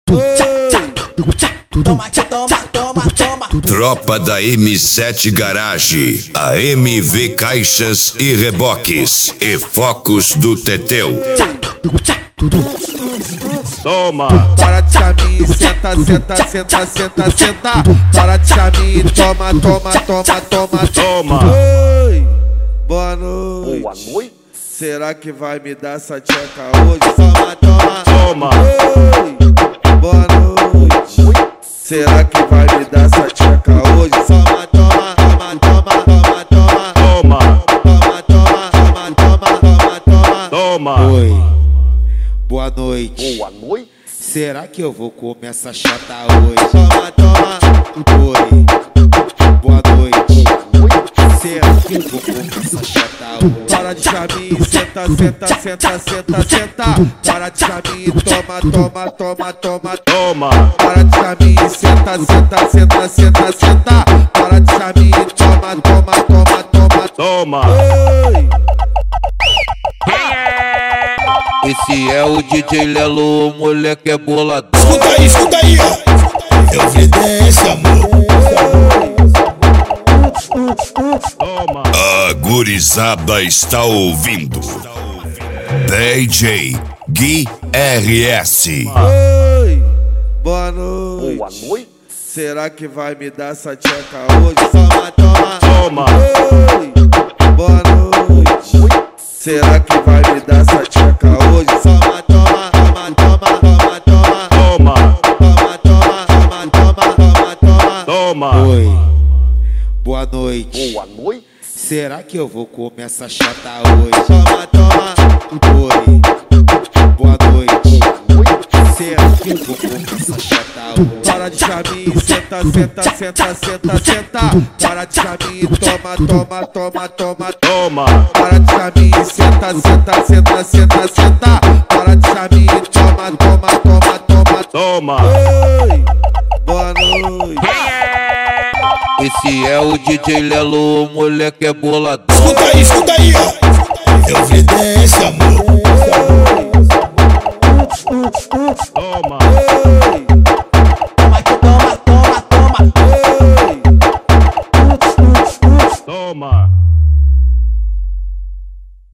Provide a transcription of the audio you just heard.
Toma, toma, toma, toma. Tropa da M7 Garage, a MV Caixas e Reboques e Focos do Teteu. Toma. Para de chamir, senta, senta, senta, senta, senta. Para de chamir, toma, toma, toma, toma, toma. Oi, boa noite. Boa noite. Será que vai me dar essa tcheca hoje? Toma, toma. Toma. Oi, boa noite. Será que vai me dar essa tcheca hoje? Toma, toma, toma, toma, toma, toma. Toma. Toma, toma, toma, toma, toma, toma. Toma. Oi, boa noite. Boa noite. Será que eu vou comer essa chata hoje? Toma, toma. Oi, boa noite. Será que eu vou comer essa chata hoje? Para de chamir, senta, senta, senta, senta, senta. Para de chamir, toma, toma, toma, toma, toma. Para de chamir, senta, senta, senta, senta, senta. Para de chamir, toma, toma, toma, toma, toma. Oi. Esse é o DJ Lelo, o moleque é boladão. Escuta aí, ó. Eu evidência, amor. Toma. A gurizada está ouvindo. DJ Gui RS. Oi, boa noite. Boa noite. Será que vai me dar essa tcheca hoje? Toma, toma. Toma. Oi, boa noite. Será que vai me dar essa tcheca hoje? Toma, toma, toma, toma, toma, toma. Toma. Toma, toma, toma, toma, toma, toma. Toma. Oi, boa noite. Boa noite. Será que eu vou comer essa chata hoje? Toma, toma. Oi, boa noite. Será que eu vou comer essa chata hoje? Para de chamir, senta, senta, senta, senta, senta. Para de chamir, toma, toma, toma, toma, toma. Para de chamir, senta, senta, senta, senta, senta. Para de chamir, toma, toma, toma, toma, toma. Oi, boa noite. Esse é o DJ Lelo, o moleque é boladão. Escuta aí, ó. Eu evidência, amor. Toma.